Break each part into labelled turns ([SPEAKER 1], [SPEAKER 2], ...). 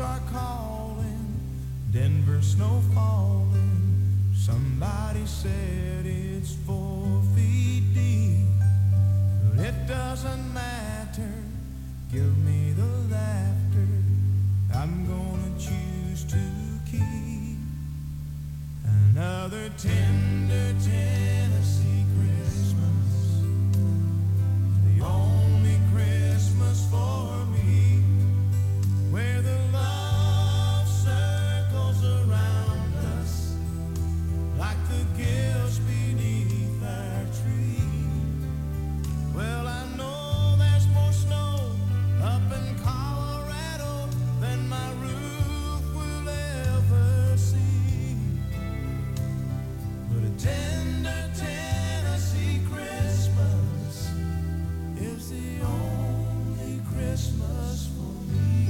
[SPEAKER 1] are calling, Denver snow falling. Somebody said it's 4 feet deep, but it doesn't matter. Give me the laughter. I'm gonna choose to keep another tender Tennessee Christmas, the only Christmas for me, where the love circles around us like the gifts beneath our tree. Well, I know there's more snow up in Colorado than my roof will ever see, but a tender Tennessee Christmas is the only Christmas for me.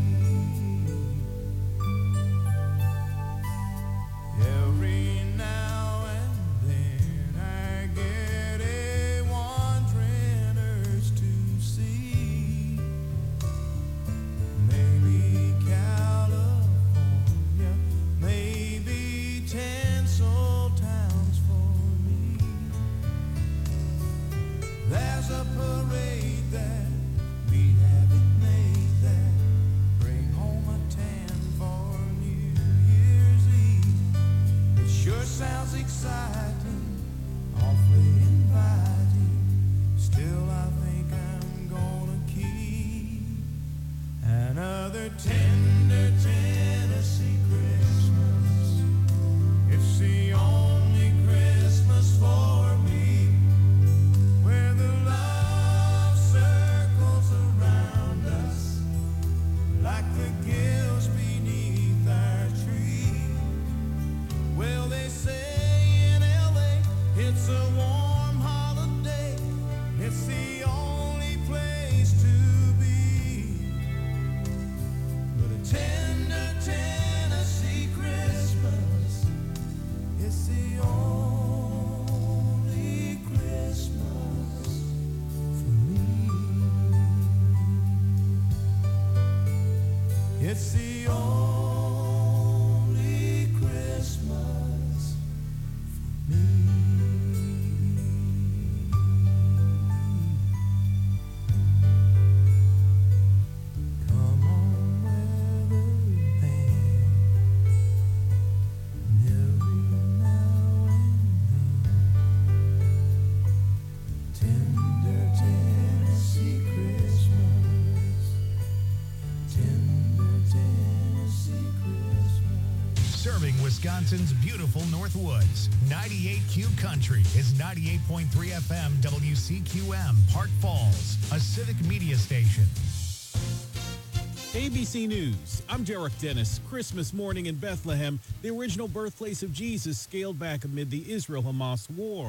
[SPEAKER 1] Every now and then I get a wandering urge to see maybe California, maybe tinsel towns for me. There's a parade that we'd have it made that bring home a tan for New Year's Eve. It sure sounds exciting, awfully inviting. Still, I think I'm gonna keep another tender Tennessee Christmas. It's the only Christmas for me, where the love circles around us like the gills beneath our tree. Well, they say in LA it's a warm holiday. It's the only place to be. But a tender Tennessee Christmas, it's the only Christmas for me. It's the only Christmas for me. Come on, weatherman, and every now and then, tender Tennessee Christmas, tender Tennessee Christmas.
[SPEAKER 2] Serving Wisconsin's beautiful Northwoods. 98Q Country is 98.3 FM WCQM, Park Falls, a civic media station.
[SPEAKER 3] ABC News, I'm Derek Dennis. Christmas morning in Bethlehem, the original birthplace of Jesus, scaled back amid the Israel-Hamas war.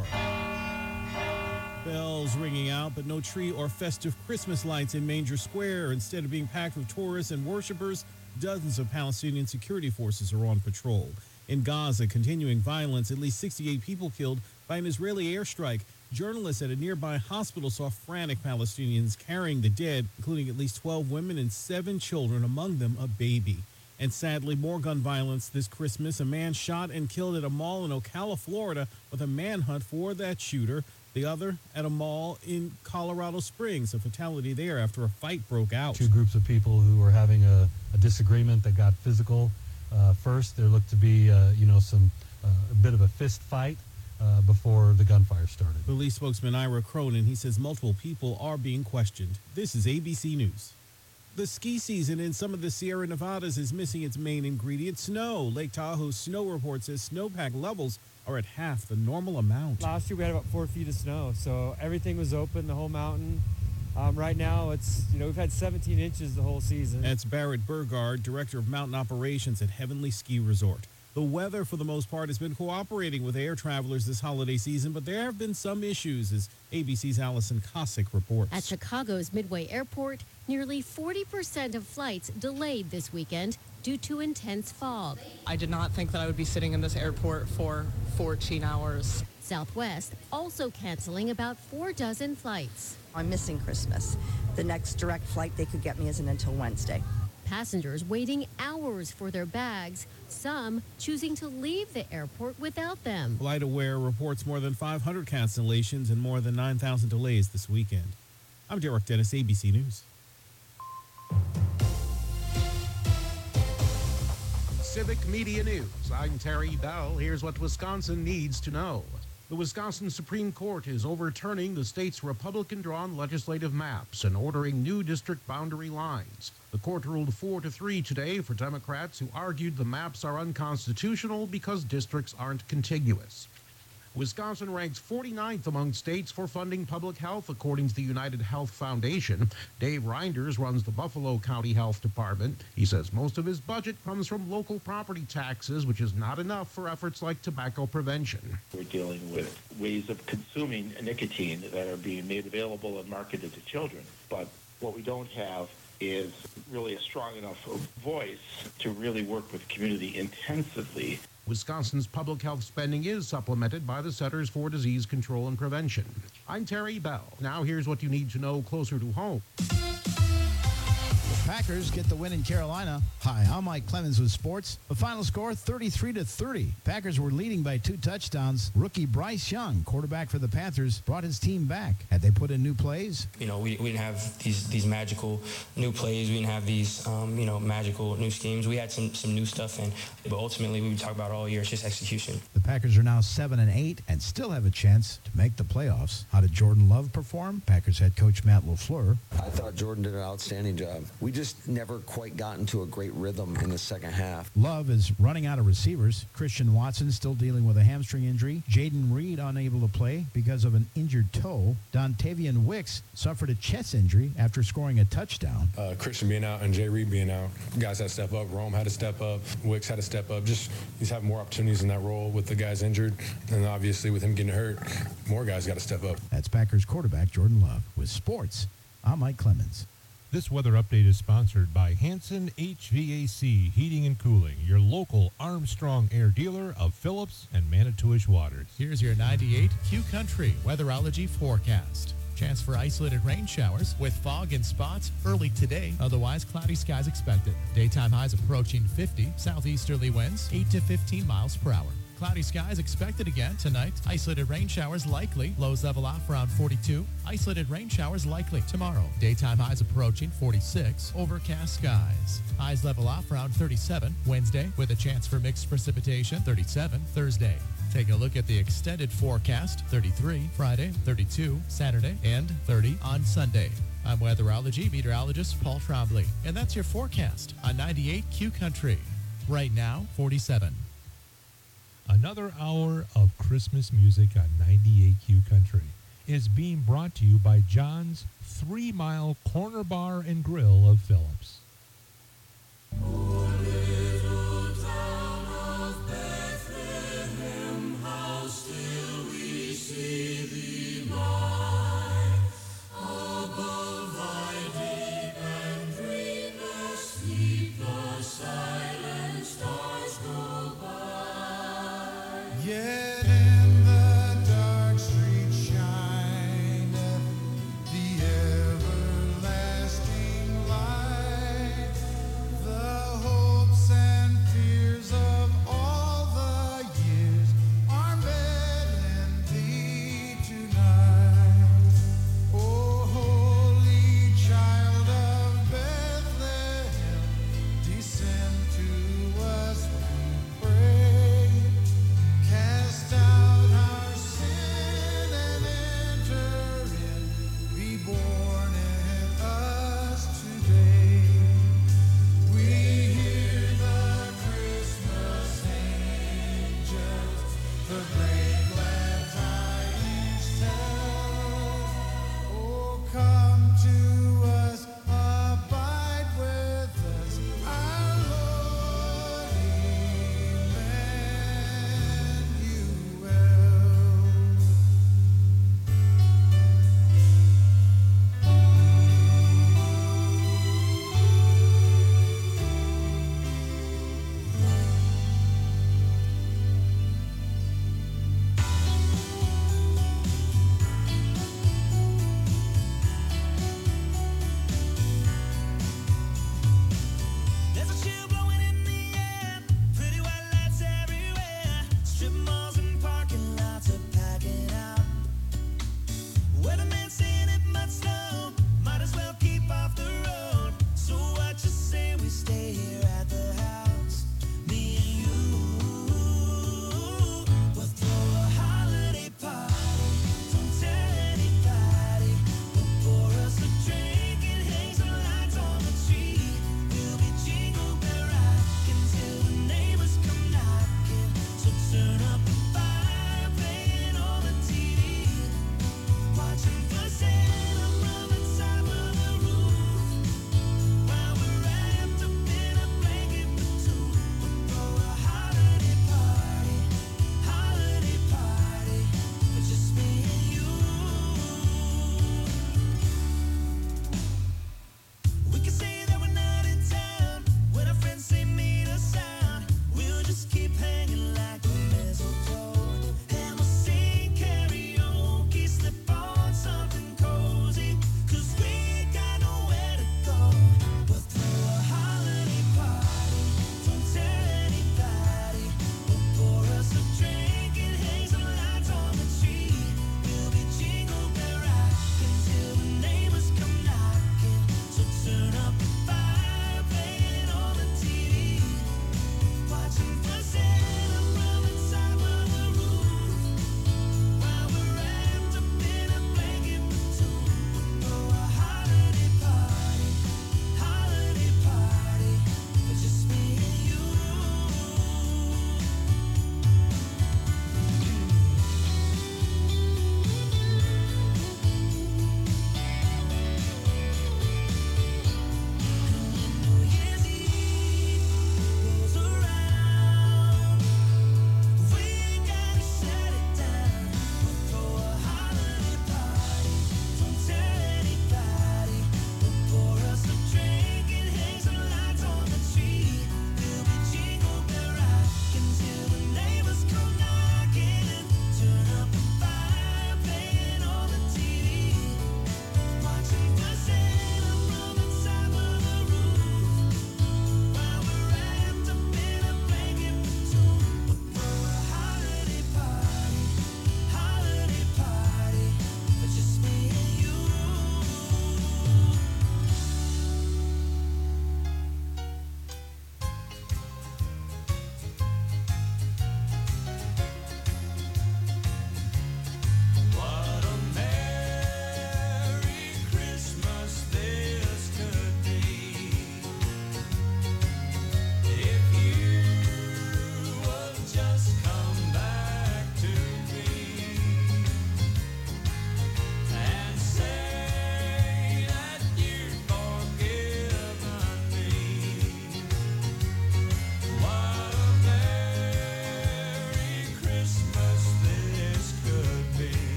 [SPEAKER 3] Bells ringing out, but no tree or festive Christmas lights in Manger Square. Instead of being packed with tourists and worshipers, dozens of Palestinian security forces are on patrol. In Gaza, continuing violence, at least 68 people killed by an Israeli airstrike. Journalists at a nearby hospital saw frantic Palestinians carrying the dead, including at least 12 women and 7 children, among them a baby. And sadly, more gun violence this Christmas. A man shot and killed at a mall in Ocala, Florida, with a manhunt for that shooter. The other at a mall in Colorado Springs, a fatality there after a fight broke out.
[SPEAKER 4] Two groups of people who were having a disagreement that got physical. First, there looked to be, a bit of a fist fight before the gunfire started.
[SPEAKER 3] Police spokesman Ira Cronin, he says multiple people are being questioned. This is ABC News. The ski season in some of the Sierra Nevadas is missing its main ingredient, snow. Lake Tahoe's snow report says snowpack levels are at half the normal amount.
[SPEAKER 5] Last year we had about 4 feet of snow, so everything was open, the whole mountain. Right now it's, we've had 17 inches the whole season.
[SPEAKER 3] That's Barrett Burgard, director of mountain operations at Heavenly Ski Resort. The weather, for the most part, has been cooperating with air travelers this holiday season, but there have been some issues, as ABC's Allison Cossack reports.
[SPEAKER 6] At Chicago's Midway Airport, nearly 40% of flights delayed this weekend due to intense fog.
[SPEAKER 7] I did not think that I would be sitting in this airport for 14 hours.
[SPEAKER 6] Southwest also canceling about 4 dozen flights.
[SPEAKER 8] I'm missing Christmas. The next direct flight they could get me isn't until Wednesday.
[SPEAKER 6] Passengers waiting hours for their bags, some choosing to leave the airport without them.
[SPEAKER 3] FlightAware reports more than 500 cancellations and more than 9,000 delays this weekend. I'm Derek Dennis, ABC News.
[SPEAKER 8] Civic Media News. I'm Terry Bell. Here's what Wisconsin needs to know. The Wisconsin Supreme Court is overturning the state's Republican-drawn legislative maps and ordering new district boundary lines. The court ruled 4-3 today for Democrats who argued the maps are unconstitutional because districts aren't contiguous. Wisconsin ranks 49th among states for funding public health, according to the United Health Foundation. Dave Reinders runs the Buffalo County Health Department. He says most of his budget comes from local property taxes, which is not enough for efforts like tobacco prevention.
[SPEAKER 9] We're dealing with ways of consuming nicotine that are being made available and marketed to children. But what we don't have is really a strong enough voice to really work with community intensively.
[SPEAKER 8] Wisconsin's public health spending is supplemented by the Centers for Disease Control and Prevention. I'm Terry Bell. Now here's what you need to know closer to home.
[SPEAKER 10] Packers get the win in Carolina. Hi, I'm Mike Clemens with sports. The final score, 33-30. Packers were leading by 2 touchdowns. Rookie Bryce Young, quarterback for the Panthers, brought his team back. Had they put in new plays?
[SPEAKER 11] We didn't have these magical new plays. We didn't have these, magical new schemes. We had some new stuff, but ultimately, we talk about all year, it's just execution.
[SPEAKER 10] The Packers are now 7-8 and still have a chance to make the playoffs. How did Jordan Love perform? Packers head coach Matt LaFleur.
[SPEAKER 12] I thought Jordan did an outstanding job. We just never quite got into a great rhythm in the second half.
[SPEAKER 10] Love is running out of receivers. Christian Watson still dealing with a hamstring injury. Jaden Reed unable to play because of an injured toe. Dontavian Wicks suffered a chest injury after scoring a touchdown.
[SPEAKER 13] Christian being out and Jay Reed being out, guys had to step up. Rome had to step up. Wicks had to step up. Just he's having more opportunities in that role with the guys injured. And obviously with him getting hurt, more guys got to step up.
[SPEAKER 10] That's Packers quarterback Jordan Love. With sports, I'm Mike Clemens.
[SPEAKER 14] This weather update is sponsored by Hanson HVAC Heating and Cooling, your local Armstrong Air dealer of Phillips and Manitowish Waters.
[SPEAKER 15] Here's your 98 Q Country weatherology forecast. Chance for isolated rain showers with fog and spots early today. Otherwise, cloudy skies expected. Daytime highs approaching 50. Southeasterly winds 8 to 15 miles per hour. Cloudy skies expected again tonight. Isolated rain showers likely. Lows level off around 42. Isolated rain showers likely tomorrow. Daytime highs approaching 46. Overcast skies. Highs level off around 37 Wednesday with a chance for mixed precipitation. 37 Thursday. Take a look at the extended forecast. 33 Friday, 32 Saturday, and 30 on Sunday. I'm weatherology meteorologist Paul Trombley, and that's your forecast on 98 Q Country. Right now, 47.
[SPEAKER 14] Another hour of Christmas music on 98Q Country is being brought to you by John's 3 Mile Corner Bar and Grill of Phillips.
[SPEAKER 1] Yet in the dark street shineth the everlasting light. The hopes and fears of all the years are met in thee tonight. O holy child of Bethlehem, descend to us, we pray. Cast out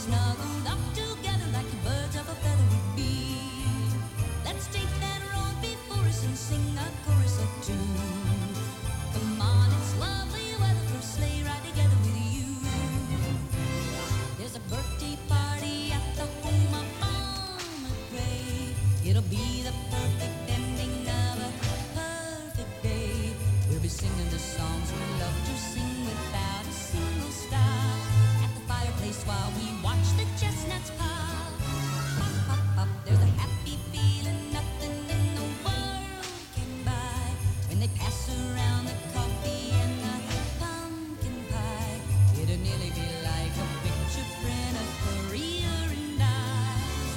[SPEAKER 16] snuggled up together like the birds of a feather would be. Let's take that road before us and sing a chorus or two. Come on, it's lovely weather for a sleigh ride together with you. There's a birthday party at the home of Farmer Gray. It'll be the perfect ending of a perfect day. We'll be singing the songs we love to sing without a single stop. At the fireplace while we watch the chestnuts pop. Pop, pop, pop. There's a happy feeling nothing in the world can buy. When they pass around the coffee and the pumpkin pie, it'll nearly be like a picture print of Korea and I.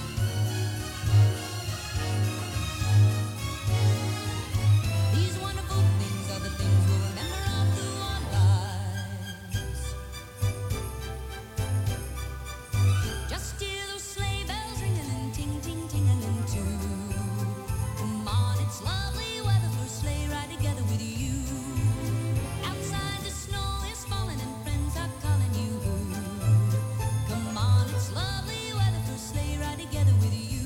[SPEAKER 16] These wonderful things are the things we'll remember all through our lives. Just hear those sleigh bells ringing and ting, ting, tingling too. Come on, it's lovely weather for a sleigh ride together with you. Outside the snow is falling and friends are calling you. Come on, it's lovely weather for a sleigh ride together with you.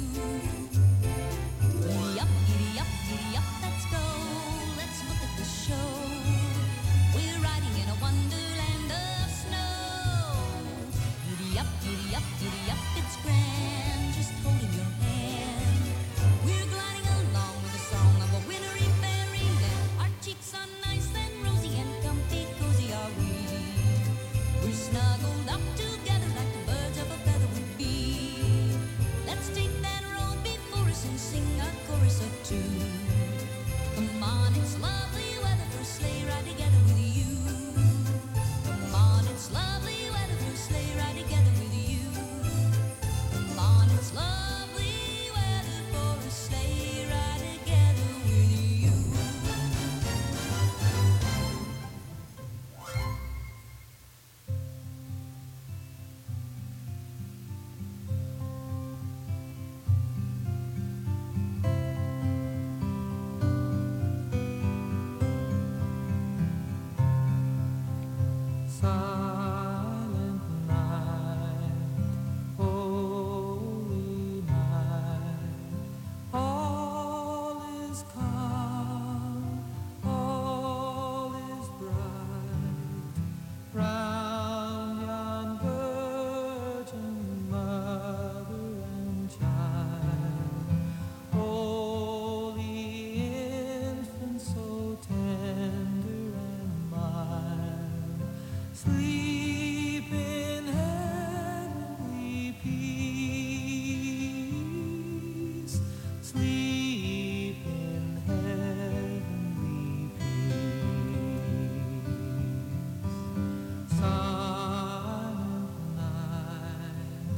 [SPEAKER 16] Giddy up, let's go. Let's look at the show. We're riding in a wonderland of snow. Giddy up, it's grand. Just holding your hand. We're gliding along with the song of a wintry fairyland. Our cheeks are nice and rosy and comfy, cozy are we. We're snuggled up together like the birds of a feather would be. Let's take that road before us and sing a chorus or two. Come on, it's lovely weather for a sleigh ride together with you. Come on, it's lovely weather for a sleigh ride together with you. Come on, it's lovely weather for a sleigh ride together with you.
[SPEAKER 17] Silent night, holy night, all is calm, all is bright, round yon virgin mother and child, holy infant so tender and mild. Sleep in heavenly peace. Sleep in heavenly peace. Silent night,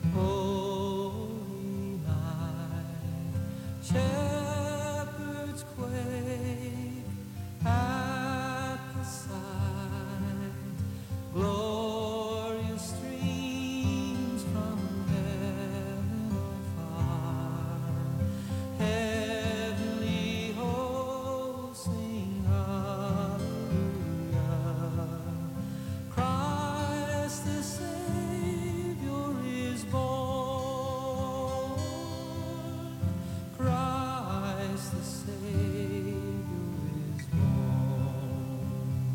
[SPEAKER 17] holy night. Shepherds quake at the sight. Glorious streams from heaven afar. Heavenly hosts sing hallelujah. Christ the Savior is born. Christ the Savior is born.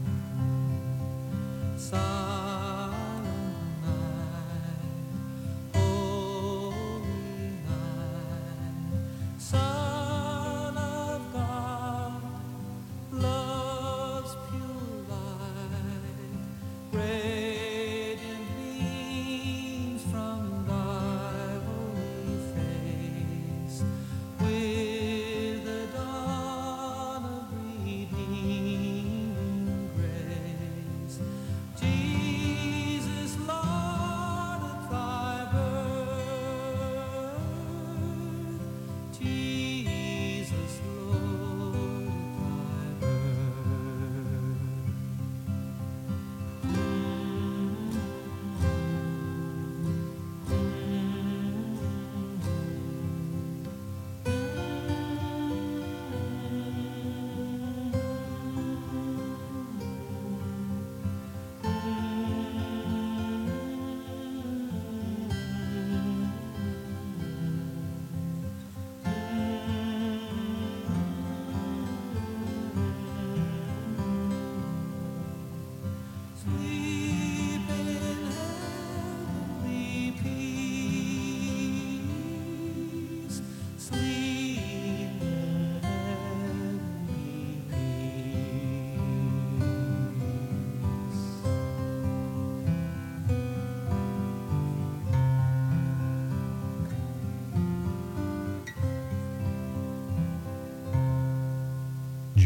[SPEAKER 17] Silent night, holy night, Son of God, love's pure light, radiant beams from thy holy face, with the dawn of redeeming grace. Jesus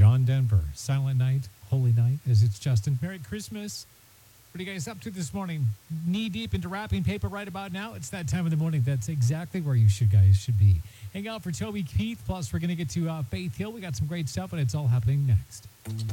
[SPEAKER 18] John Denver. Silent Night, Holy Night, as it's Justin. Merry Christmas. What are you guys up to this morning? Knee deep into wrapping paper right about now? It's that time of the morning. That's exactly where you guys should be. Hang out for Toby Keith. Plus, we're going to get to Faith Hill. We got some great stuff, and it's all happening next.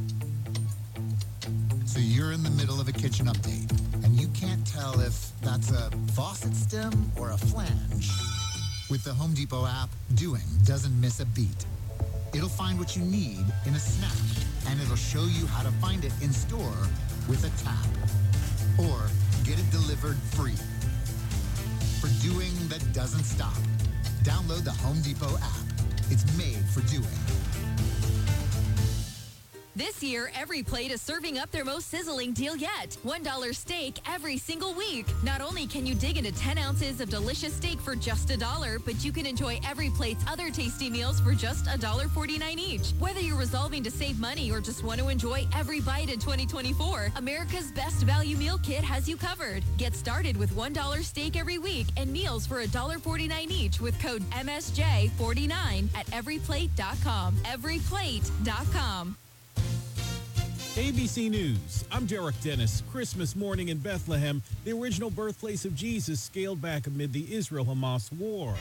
[SPEAKER 19] So you're in the middle of a kitchen update, and you can't tell if that's a faucet stem or a flange. With the Home Depot app, doing doesn't miss a beat. It'll find what you need in a snap, and it'll show you how to find it in store with a tap. Or get it delivered free. For doing that doesn't stop. Download the Home Depot app. It's made for doing.
[SPEAKER 20] This year, every plate is serving up their most sizzling deal yet. $1 steak every single week. Not only can you dig into 10 ounces of delicious steak for just $1, but you can enjoy every plate's other tasty meals for just $1.49 each. Whether you're resolving to save money or just want to enjoy every bite in 2024, America's Best Value Meal Kit has you covered. Get started with $1 steak every week and meals for $1.49 each with code MSJ49 at everyplate.com. Everyplate.com.
[SPEAKER 3] ABC News, I'm Derek Dennis. Christmas morning in Bethlehem, the original birthplace of Jesus scaled back amid the Israel-Hamas war.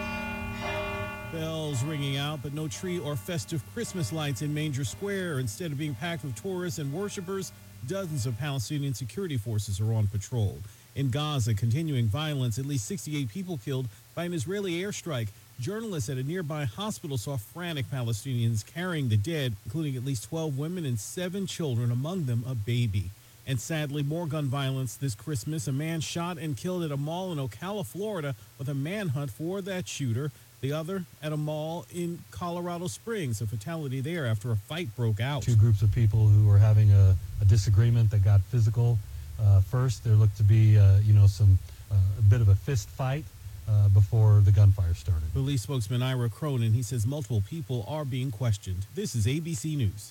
[SPEAKER 3] Bells ringing out, but no tree or festive Christmas lights in Manger Square. Instead of being packed with tourists and worshipers, dozens of Palestinian security forces are on patrol. In Gaza, continuing violence, at least 68 people killed by an Israeli airstrike. Journalists at a nearby hospital saw frantic Palestinians carrying the dead, including at least 12 women and 7 children, among them a baby. And sadly, more gun violence this Christmas. A man shot and killed at a mall in Ocala, Florida, with a manhunt for that shooter. The other at a mall in Colorado Springs, a fatality there after a fight broke out.
[SPEAKER 4] Two groups of people who were having a disagreement that got physical. First, there looked to be, a bit of a fist fight. Before the gunfire started.
[SPEAKER 3] Police spokesman Ira Cronin, he says multiple people are being questioned. This is ABC News.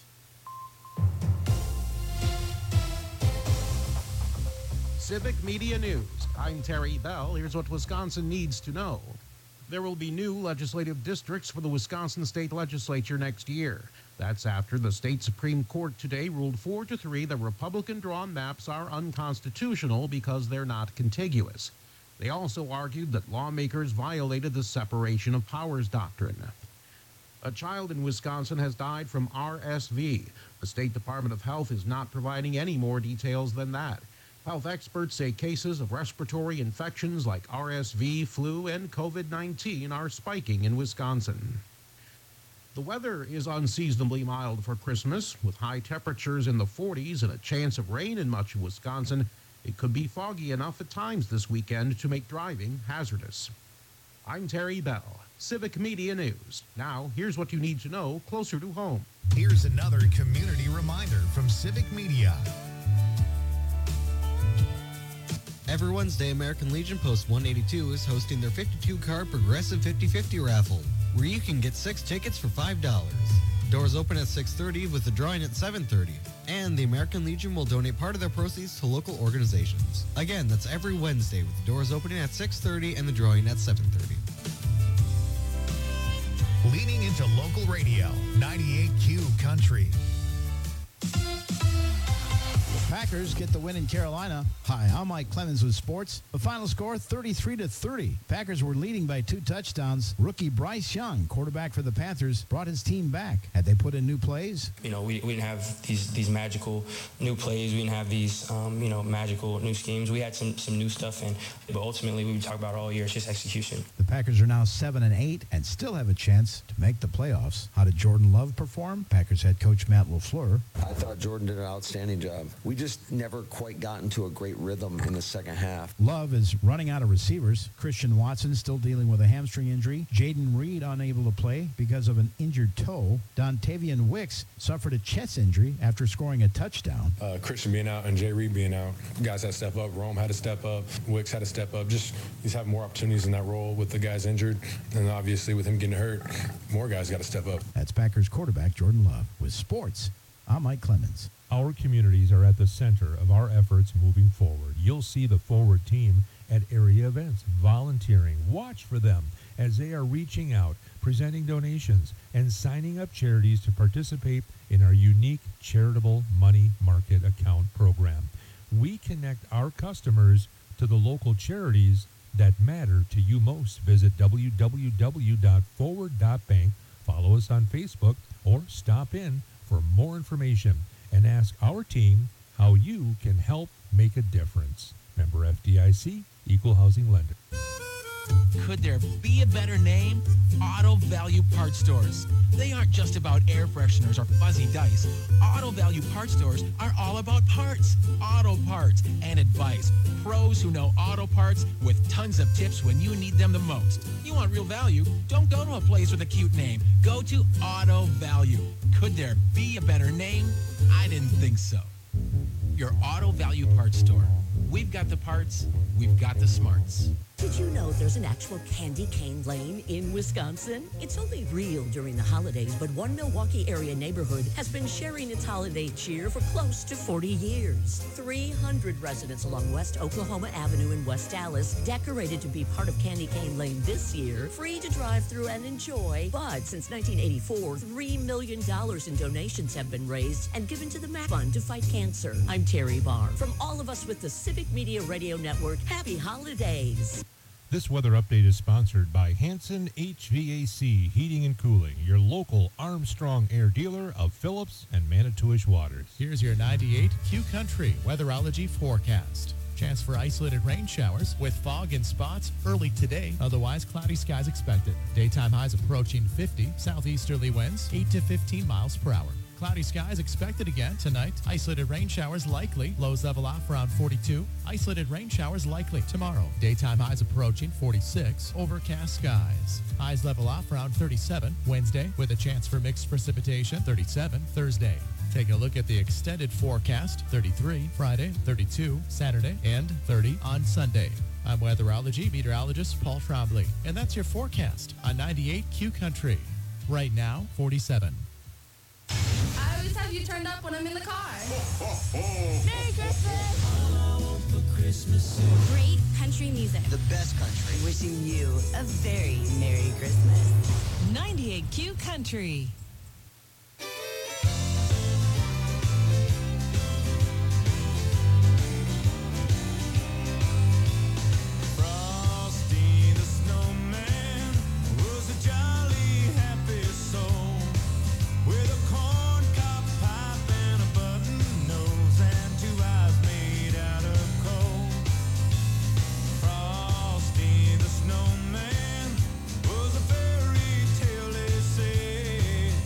[SPEAKER 8] Civic Media News. I'm Terry Bell. Here's what Wisconsin needs to know. There will be new legislative districts for the Wisconsin State Legislature next year. That's after the state Supreme Court today ruled 4-3 the Republican-drawn maps are unconstitutional because they're not contiguous. They also argued that lawmakers violated the separation of powers doctrine. A child in Wisconsin has died from RSV. The State Department of Health is not providing any more details than that. Health experts say cases of respiratory infections like RSV, flu, and COVID-19 are spiking in Wisconsin. The weather is unseasonably mild for Christmas, with high temperatures in the 40s and a chance of rain in much of Wisconsin. It could be foggy enough at times this weekend to make driving hazardous. I'm Terry Bell, Civic Media News. Now, here's what you need to know closer to home.
[SPEAKER 2] Here's another community reminder from Civic Media.
[SPEAKER 21] Every Wednesday, American Legion Post 182 is hosting their 52-card Progressive 50/50 raffle, where you can get 6 tickets for $5. Doors open at 6:30 with the drawing at 7:30. And the American Legion will donate part of their proceeds to local organizations. Again, that's every Wednesday with the doors opening at 6:30 and the drawing at 7:30.
[SPEAKER 2] Leaning into local radio, 98Q Country.
[SPEAKER 10] Packers get the win in Carolina. Hi, I'm Mike Clemens with sports. The final score, 33-30. Packers were leading by 2 touchdowns. Rookie Bryce Young, quarterback for the Panthers, brought his team back. Had they put in new plays?
[SPEAKER 11] We didn't have these magical new plays. We didn't have these, magical new schemes. We had some new stuff, but ultimately we talk about it all year. It's just execution.
[SPEAKER 10] The Packers are now 7-8 and still have a chance to make the playoffs. How did Jordan Love perform? Packers head coach Matt LaFleur.
[SPEAKER 12] I thought Jordan did an outstanding job. We just never quite got into a great rhythm in the second half.
[SPEAKER 10] Love is running out of receivers. Christian Watson still dealing with a hamstring injury. Jaden Reed unable to play because of an injured toe. Dontavian Wicks suffered a chest injury after scoring a touchdown.
[SPEAKER 13] Christian being out and Jay Reed being out, guys had to step up. Rome had to step up. Wicks had to step up. Just he's having more opportunities in that role with the guys injured. And obviously with him getting hurt, more guys got to step up.
[SPEAKER 10] That's Packers quarterback Jordan Love. With sports, I'm Mike Clemens.
[SPEAKER 14] Our communities are at the center of our efforts moving forward. You'll see the Forward team at area events, volunteering. Watch for them as they are reaching out, presenting donations, and signing up charities to participate in our unique charitable money market account program. We connect our customers to the local charities that matter to you most. Visit www.forward.bank, follow us on Facebook, or stop in for more information and ask our team how you can help make a difference. Member FDIC, Equal Housing Lender.
[SPEAKER 5] Could there be a better name? Auto Value Parts Stores. They aren't just about air fresheners or fuzzy dice. Auto Value Parts Stores are all about parts, auto parts, and advice. Pros who know auto parts with tons of tips when you need them the most. You want real value? Don't go to a place with a cute name. Go to Auto Value. Could there be a better name? I didn't think so. Your Auto Value Parts Store. We've got the parts, we've got the smarts.
[SPEAKER 22] Did you know there's an actual candy cane lane in Wisconsin? It's only real during the holidays, but one Milwaukee area neighborhood has been sharing its holiday cheer for close to 40 years. 300 residents along West Oklahoma Avenue in West Dallas decorated to be part of Candy Cane Lane this year, free to drive through and enjoy. But since 1984, $3 million in donations have been raised and given to the MAP Fund to fight cancer. I'm Terry Barr. From all of us with the Civic Media Radio Network, happy holidays.
[SPEAKER 14] This weather update is sponsored by Hanson HVAC Heating and Cooling, your local Armstrong Air dealer of Phillips and Manitowish Waters.
[SPEAKER 15] Here's your 98 Q Country weatherology forecast. Chance for isolated rain showers with fog and spots early today. Otherwise, cloudy skies expected. Daytime highs approaching 50. Southeasterly winds 8 to 15 miles per hour. Cloudy skies expected again tonight. Isolated rain showers likely. Lows level off around 42. Isolated rain showers likely tomorrow. Daytime highs approaching 46. Overcast skies. Highs level off around 37. Wednesday with a chance for mixed precipitation. 37 Thursday. Take a look at the extended forecast. 33 Friday, 32 Saturday, and 30 on Sunday. I'm weatherology meteorologist Paul Trombley, and that's your forecast on 98 Q Country. Right now, 47.
[SPEAKER 23] I always have you turned up when I'm in the car.
[SPEAKER 16] Merry Christmas!
[SPEAKER 23] All I want for Christmas is
[SPEAKER 16] Great country music.
[SPEAKER 22] The best country. Wishing you a very Merry Christmas.
[SPEAKER 24] 98 Q Country.
[SPEAKER 1] Frosty the Snowman was a jolly happy soul with a corncob pipe and a button nose and two eyes made out of coal. Frosty the Snowman was a fairy tale, they say.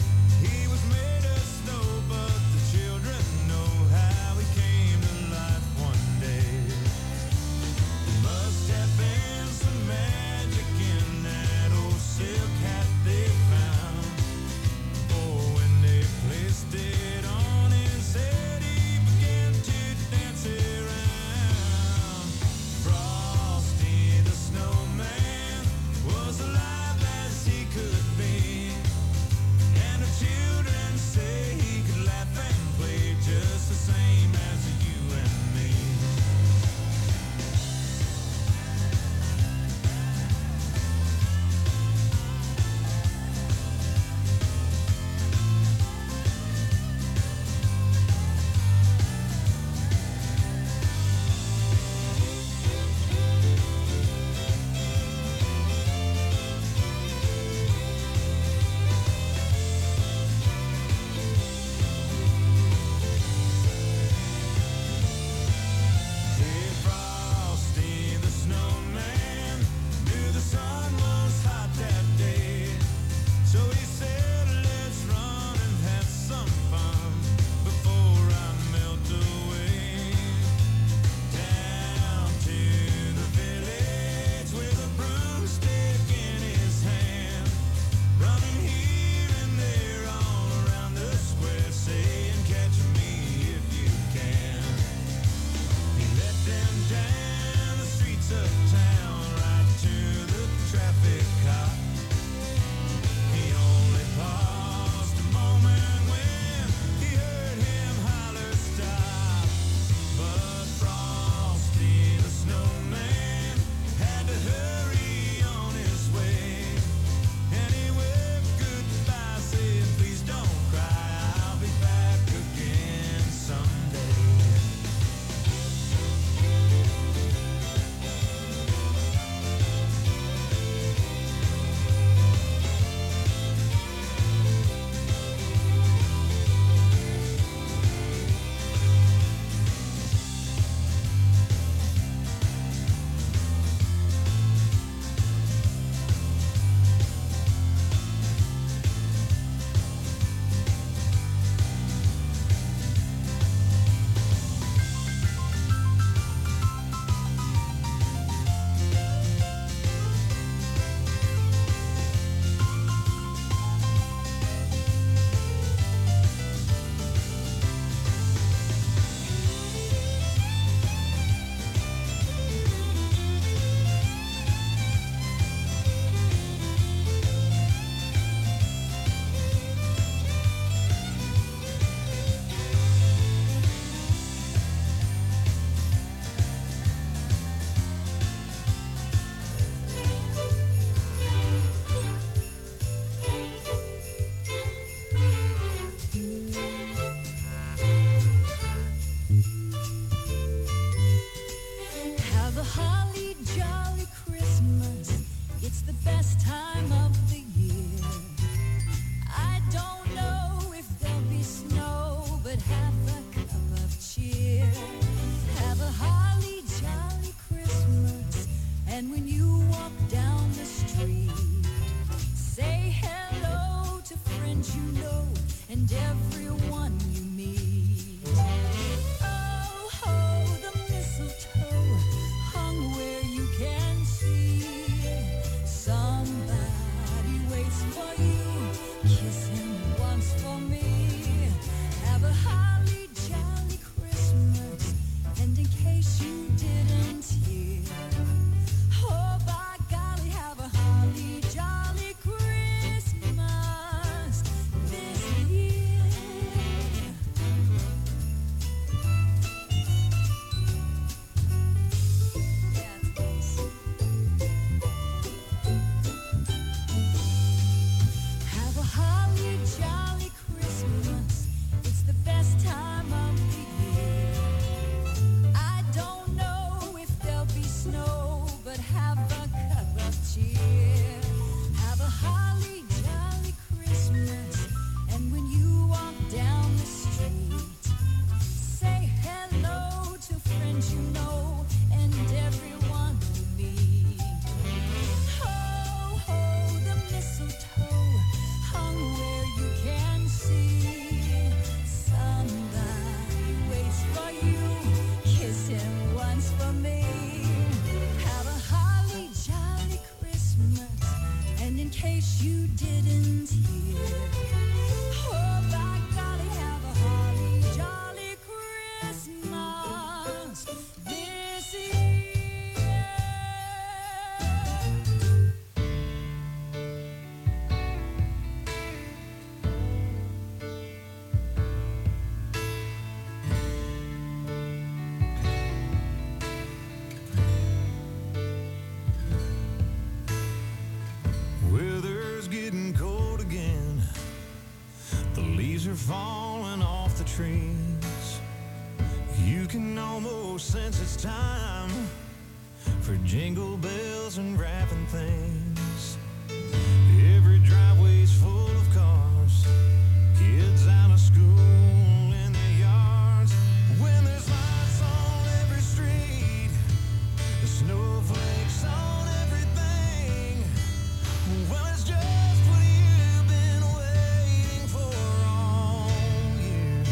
[SPEAKER 1] falling off the trees. You can almost sense it's time for jingle bells and wrapping things. Every driveway's full of cars, kids out of school in their yards. When there's lights on every street, the snowflakes on everything. Well, it's just what you've been waiting for all year.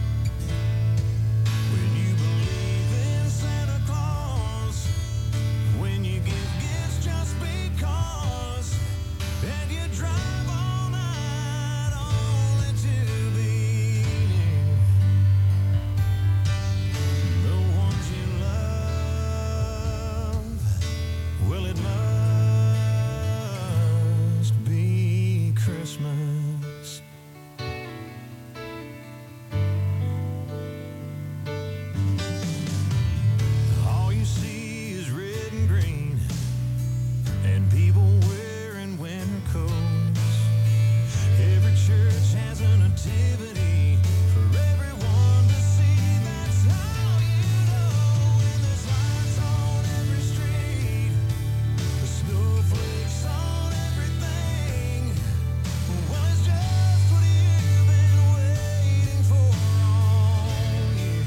[SPEAKER 1] When you believe in Santa Claus, when you give gifts just because, and you drive all night only to be near the ones you love. Well, it must be Christmas. All you see is red and green, and people wearing winter coats. Every church has a nativity for everyone to see. That's how you know when there's lights on every street, the snowflakes on everything. Well, it's just what you've been waiting for all year.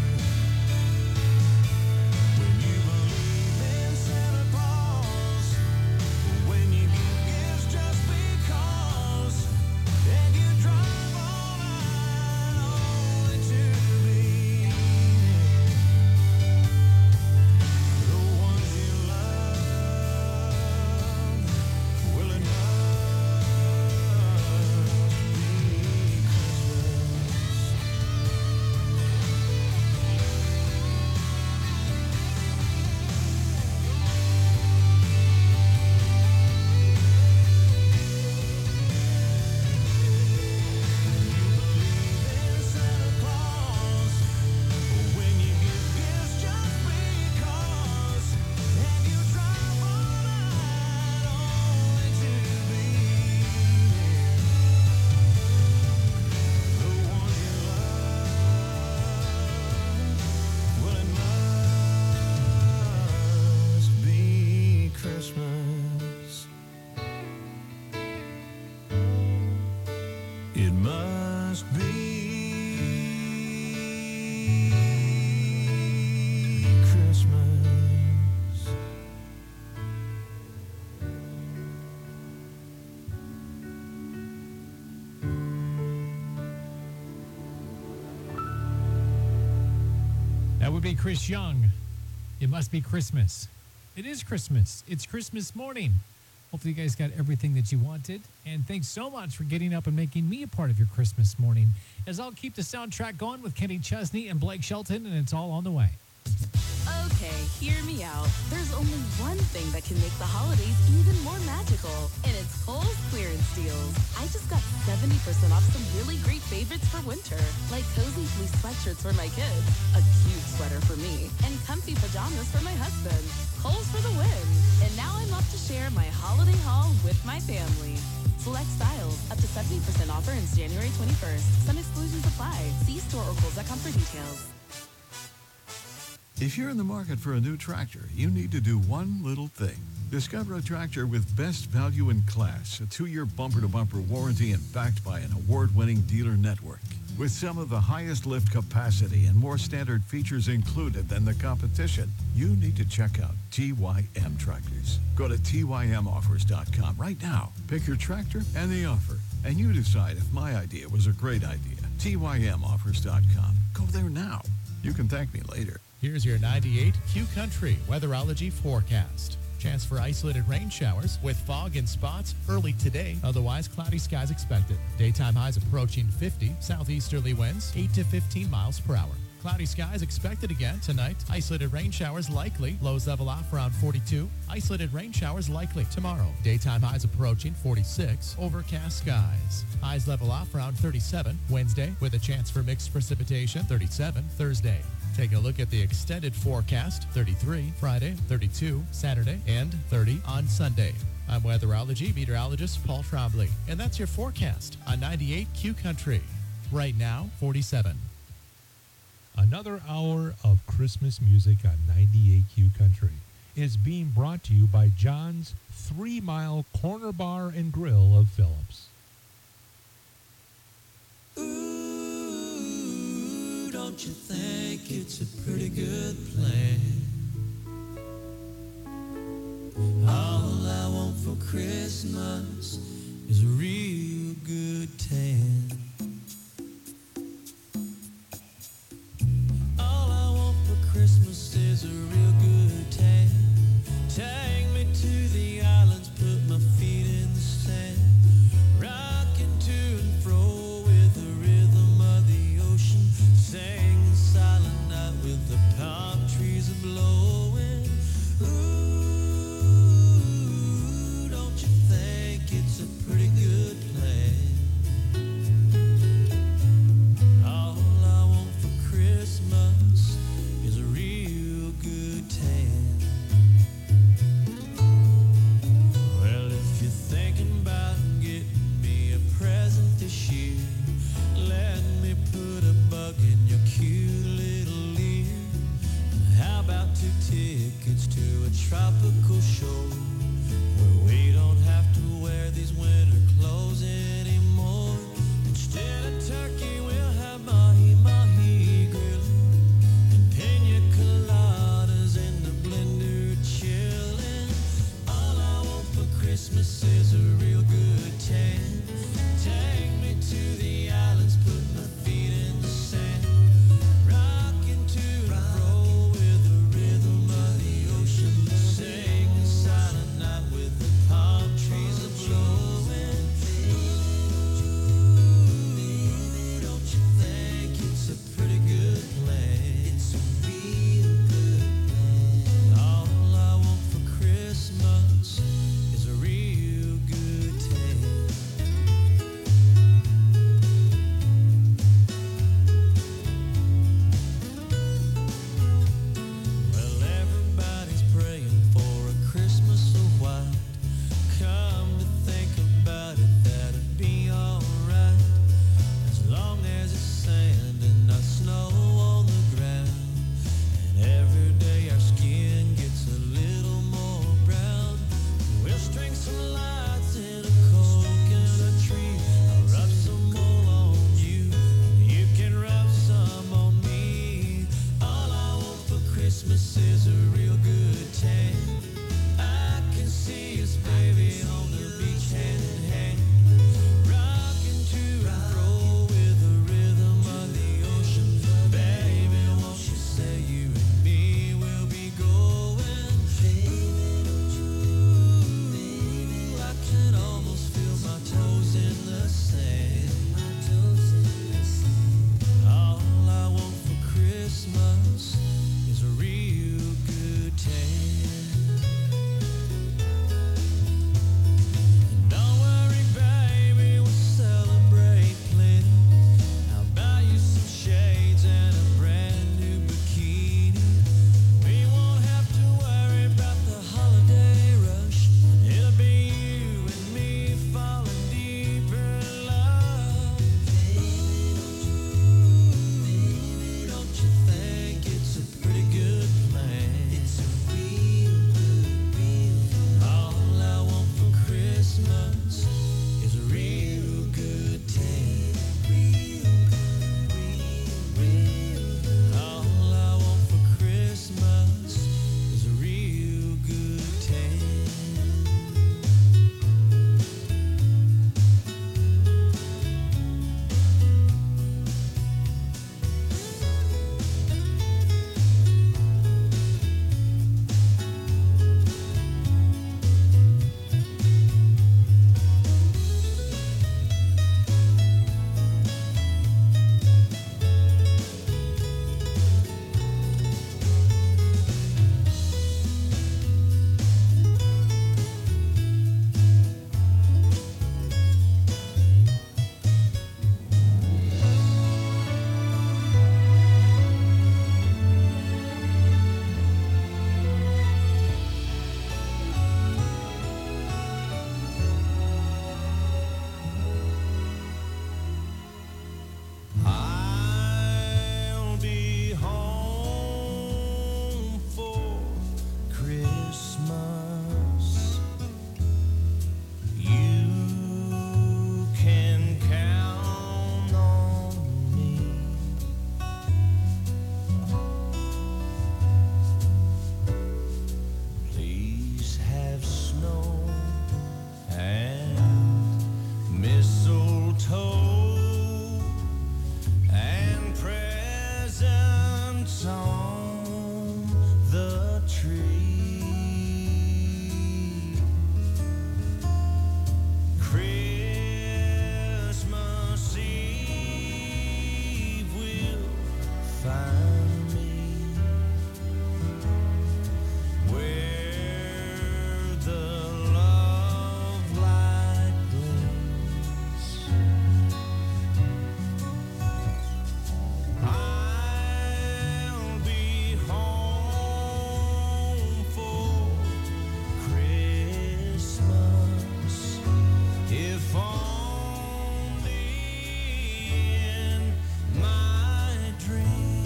[SPEAKER 1] When you believe in Santa Claus, when you give gifts just because, and you drive all night only to be near the ones you love. Well, it must be Santa Claus, when you give gifts just because, and you drive all night only to be near the ones you love. Well, it must be Christmas. It must be Christmas.
[SPEAKER 18] That would be Chris Young. It must be Christmas. It is Christmas. It's Christmas morning. Hopefully you guys got everything that you wanted. And thanks so much for getting up and making me a part of your Christmas morning, as I'll keep the soundtrack going with Kenny Chesney and Blake Shelton, and it's all on the way.
[SPEAKER 6] Okay, hear me out. There's only one thing that can make the holidays even more magical, and it's Kohl's clearance deals. I just got 70% off some really great favorites for winter, like cozy fleece sweatshirts for my kids, a cute sweater for me, and comfy pajamas for my husband. Kohl's for the win. And now I'm off to share my holiday haul with my family. Select styles, up to 70% offer ends January 21st. Some exclusions apply. See store or Kohl's.com for details.
[SPEAKER 7] If you're in the market for a new tractor, you need to do one little thing. Discover a tractor with best value in class, a 2-year bumper-to-bumper warranty, and backed by an award-winning dealer network. With some of the highest lift capacity and more standard features included than the competition, you need to check out TYM Tractors. Go to TYMOffers.com right now. Pick your tractor and the offer, and you decide if my idea was a great idea. TYMOffers.com. Go there now. You can thank me later.
[SPEAKER 15] Here's your 98 Q Country weatherology forecast. Chance for isolated rain showers with fog and spots early today. Otherwise, cloudy skies expected. Daytime highs approaching 50. Southeasterly winds 8 to 15 miles per hour. Cloudy skies expected again tonight. Isolated rain showers likely. Lows level off around 42. Isolated rain showers likely tomorrow. Daytime highs approaching 46. Overcast skies. Highs level off around 37. Wednesday with a chance for mixed precipitation. 37. Thursday. Taking a look at the extended forecast, 33 Friday, 32 Saturday, and 30 on Sunday. I'm weatherology meteorologist Paul Trombley, and that's your forecast on 98 Q Country. Right now, 47.
[SPEAKER 14] Another hour of Christmas music on 98Q Country is being brought to you by John's 3 Mile Corner Bar and Grill of Phillips.
[SPEAKER 1] Ooh, don't you think it's a pretty good plan? All I want for Christmas is a real good tan. All I want for Christmas is a real good tan. Take me to the islands, put my feet in the sand, rocking to and fro with the rhythm of the ocean, sing silent night with the palm trees a blowing. Ooh, don't you think it's a pretty good plan? All I want for Christmas is a real good tan. Well, if you're thinking about getting me a present this year, let me put a bug in your cute little ear. How about 2 tickets to a tropical show where we don't have to wear these winter clothes anymore? Instead of turkey, we'll have mahi-mahi grilling and pina coladas in the blender chilling. All I want for Christmas is a real good tan. Take me to the islands, put my feet in the sand, rocking to and fro with the rhythm of the ocean, sing a silent night with the palm trees a blowing. Ooh, don't you think it's a pretty good plan? It's a real good plan. All I want for Christmas is a real good If only in my dreams.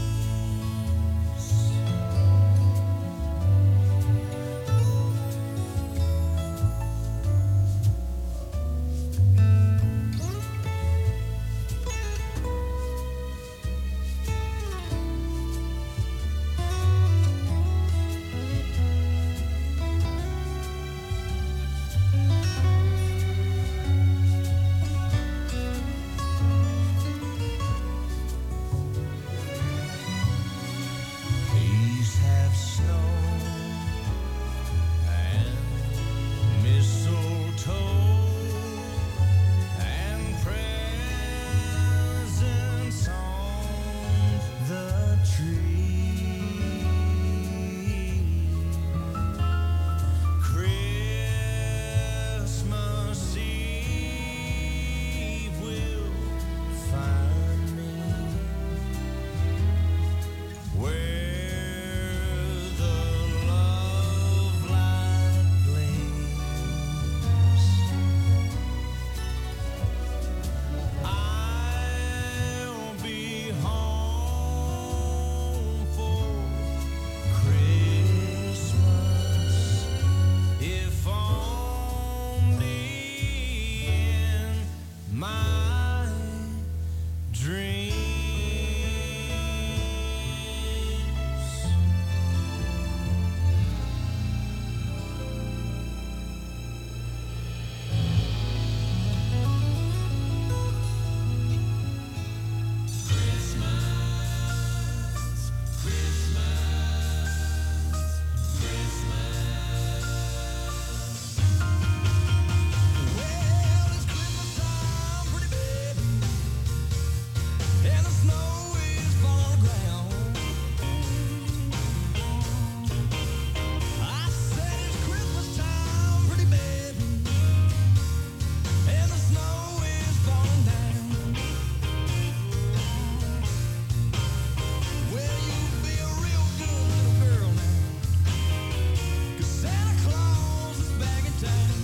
[SPEAKER 1] Please have snow and mistletoe and presents on the tree. Christmas Eve will find me where the love light gleams. I'll be home for Christmas, if only in my dreams. And the snow is falling on the ground. I said it's Christmas time, pretty baby, and the snow is falling down. Well, you be a real good little girl now, 'cause Santa Claus is back in town.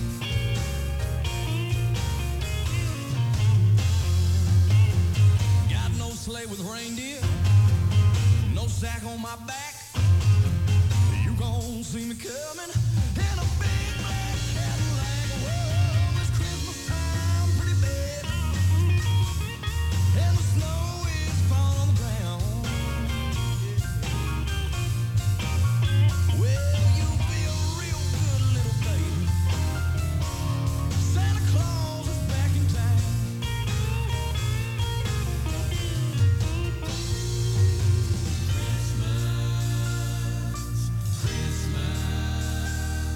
[SPEAKER 1] Got no sleigh with reindeer, no sack on my back. You gon' see me coming in a big black Cadillac. Whoa, it's Christmas time, pretty baby, and the snow is falling on the ground. Well, you be a real good little baby. Santa Claus is back in town. Christmas,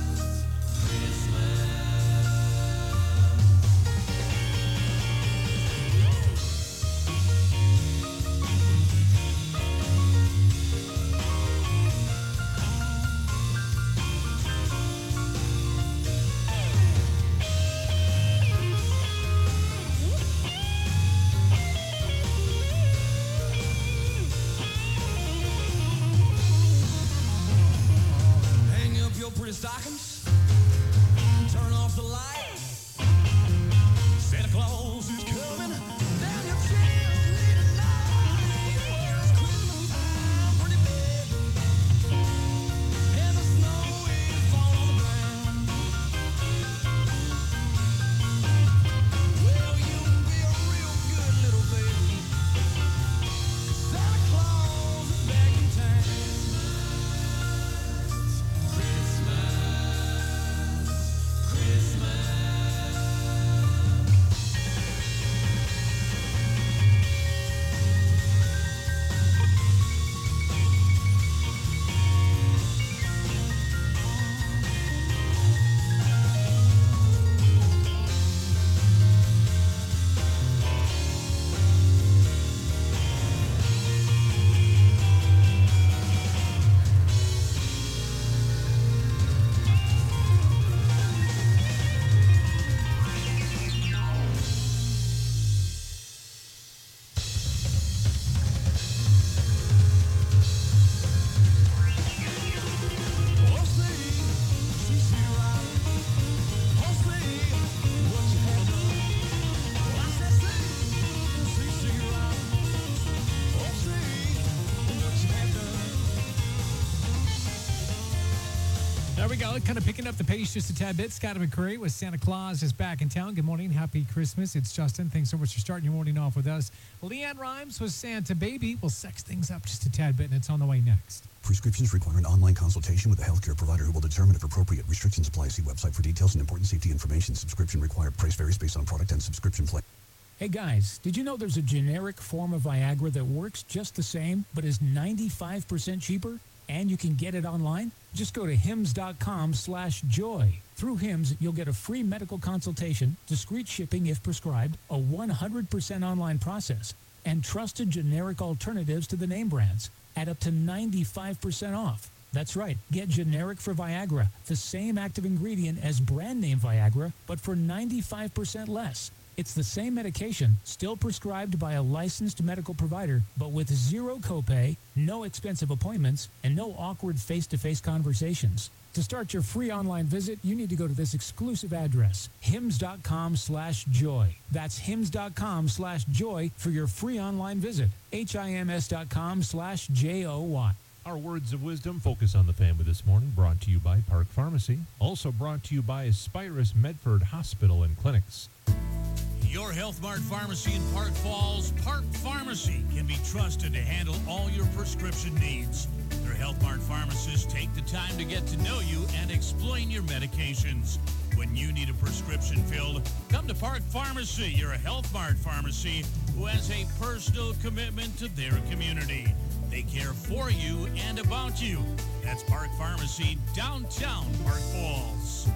[SPEAKER 18] There we go. Kind of picking up the pace just a tad bit. Scott McCurry with Santa Claus is back in town. Good morning. Happy Christmas. It's Justin. Thanks so much for starting your morning off with us. Leanne Rhymes with Santa Baby. We'll sex things up just a tad bit, and it's on the way next.
[SPEAKER 9] Prescriptions require an online consultation with a healthcare provider who will determine if appropriate. Restrictions apply. See website for details and important safety information. Subscription required. Price varies based on product and subscription plan.
[SPEAKER 17] Hey guys, did you know there's a generic form of Viagra that works just the same, but is 95% cheaper? And you can get it online? Just go to hims.com/joy. Through Hims, you'll get a free medical consultation, discreet shipping if prescribed, a 100% online process, and trusted generic alternatives to the name brands at up to 95% off. That's right. Get generic for Viagra, the same active ingredient as brand name Viagra, but for 95% less. It's the same medication, still prescribed by a licensed medical provider, but with zero copay, no expensive appointments, and no awkward face-to-face conversations. To start your free online visit, you need to go to this exclusive address, hims.com/joy. That's hims.com/joy for your free online visit. HIMS.com/JOY.
[SPEAKER 14] Our words of wisdom focus on the family this morning, brought to you by Park Pharmacy. Also brought to you by Spirus Medford Hospital and Clinics.
[SPEAKER 19] Your Health Mart Pharmacy in Park Falls, Park Pharmacy, can be trusted to handle all your prescription needs. Their Health Mart pharmacists take the time to get to know you and explain your medications. When you need a prescription filled, come to Park Pharmacy, your Health Mart pharmacy, who has a personal commitment to their community. They care for you and about you. That's Park Pharmacy, downtown Park Falls.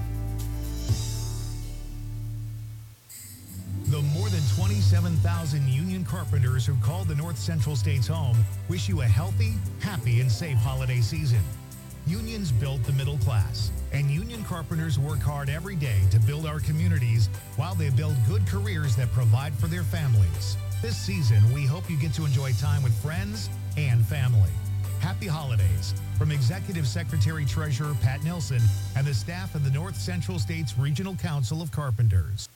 [SPEAKER 2] The more than 27,000 union carpenters who call the North Central States home wish you a healthy, happy, and safe holiday season. Unions build the middle class, and union carpenters work hard every day to build our communities while they build good careers that provide for their families. This season, we hope you get to enjoy time with friends and family. Happy holidays from Executive Secretary Treasurer Pat Nelson and the staff of the North Central States Regional Council of Carpenters.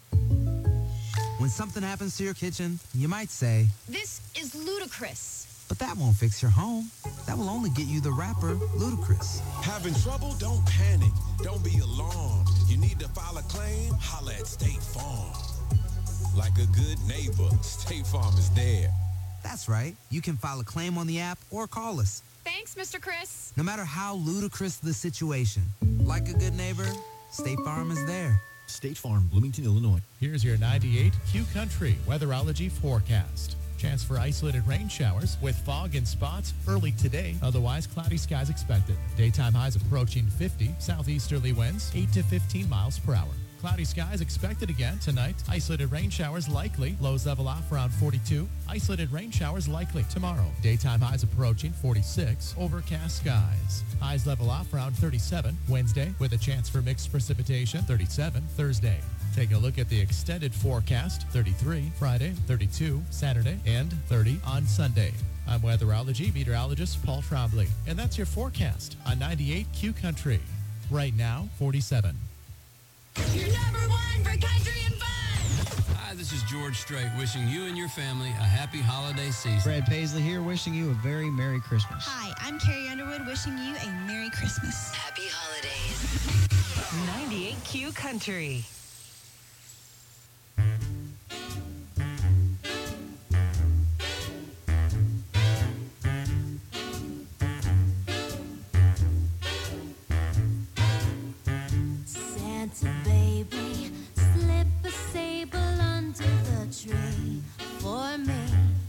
[SPEAKER 20] When something happens to your kitchen, you might say,
[SPEAKER 25] "This is ludicrous."
[SPEAKER 20] but that won't fix your home. That will only get you the rapper, Ludacris.
[SPEAKER 26] Having trouble? Don't panic. Don't be alarmed. You need to file a claim? Holla at State Farm. Like a good neighbor, State Farm is there.
[SPEAKER 20] That's right. You can file a claim on the app or call us.
[SPEAKER 25] Thanks, Mr. Chris.
[SPEAKER 20] No matter how ludicrous the situation, like a good neighbor, State Farm is there.
[SPEAKER 15] State Farm, Bloomington, Illinois. Here's your 98 Q Country weatherology forecast. Chance for isolated rain showers with fog and spots early today. Otherwise, cloudy skies expected. Daytime highs approaching 50. Southeasterly winds 8 to 15 miles per hour. Cloudy skies expected again tonight. Isolated rain showers likely. Lows level off around 42. Isolated rain showers likely tomorrow. Daytime highs approaching 46. Overcast skies. Highs level off around 37. Wednesday with a chance for mixed precipitation. 37. Thursday. Take a look at the extended forecast. 33. Friday. 32. Saturday. And 30 on Sunday. I'm weatherology meteorologist Paul Trombley. And that's your forecast on 98 Q Country. Right now, 47.
[SPEAKER 16] You're number one for country and fun.
[SPEAKER 27] Hi, this is George Strait wishing you and your family a happy holiday season.
[SPEAKER 28] Brad Paisley here wishing you a very Merry Christmas.
[SPEAKER 29] Hi, I'm Carrie Underwood wishing you a Merry Christmas.
[SPEAKER 24] Happy holidays. 98 Q Country.
[SPEAKER 16] Santa baby, slip a sable under the tree for me.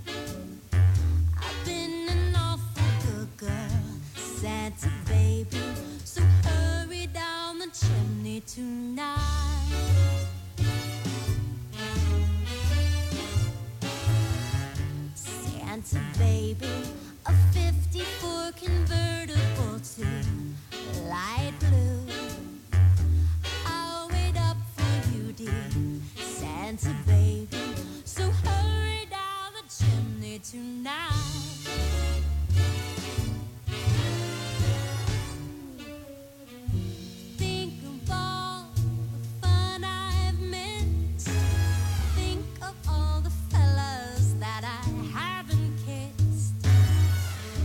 [SPEAKER 16] I've been an awful good girl, Santa baby, so hurry down the chimney tonight. Santa baby, a 54 convertible to light blue. I'll wait up for you, dear Santa baby, so hurry down the chimney tonight. Think of all the fun I've missed. Think of all the fellas that I haven't kissed.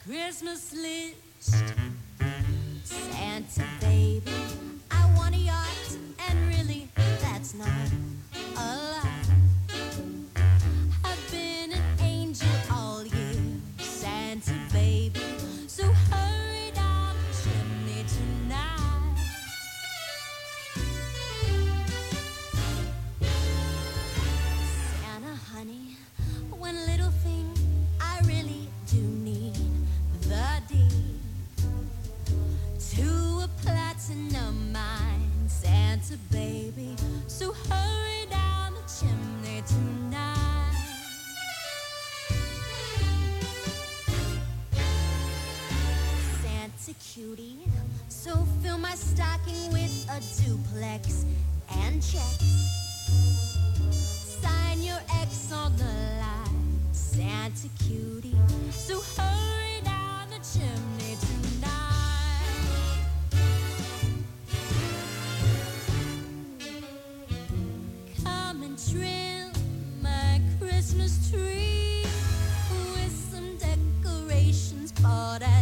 [SPEAKER 16] Christmas list. Santa baby, I want a yacht, and really, that's not a lot. I've been an angel all year, Santa baby, so hurry down the chimney tonight. Santa honey, one little thing I really do need, the deed to a platinum mine, Santa baby, so hurry down the chimney tonight. Santa cutie, so fill my stocking with a duplex and checks. Sign your X on the line, Santa cutie, so hurry down the chimney tonight. Come and trim my Christmas tree with some decorations bought at